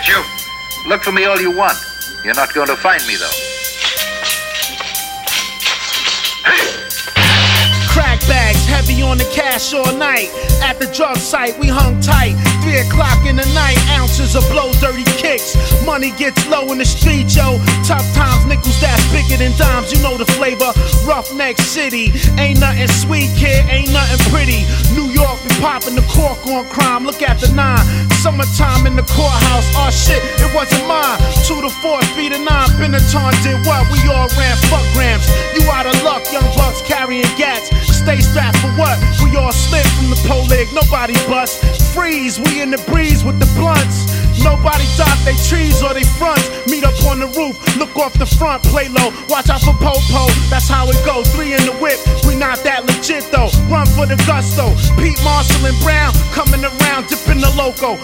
you. Look for me all you want. You're not going to find me, though. Crack bags, heavy on the cash all night. At the drug site, we hung tight. 3 o'clock in the night, ounces of blow, dirty kicks. Money gets low in the street, yo. Tough times, nickels that's bigger than dimes. You know the flavor. Roughneck City, ain't nothing sweet, kid, ain't nothing pretty. New York, we popping the cork on crime. Look at the 9. Summertime in the courthouse. Oh shit, it wasn't mine. 2 to 4 feet of 9. Benetton did what? We all ran fuck grams. You out of luck, young bucks carrying gats. Stay strapped for what? We all slip from the pole leg, nobody bust. Freeze, we in the breeze with the blunts. Nobody dot they trees or they fronts. Meet up on the roof, look off the front, play low. Watch out for Popo, that's how it go. 3 in the whip, we not that legit though. Run for the gusto. Pete Marshall and Brown coming around, dipping the loco.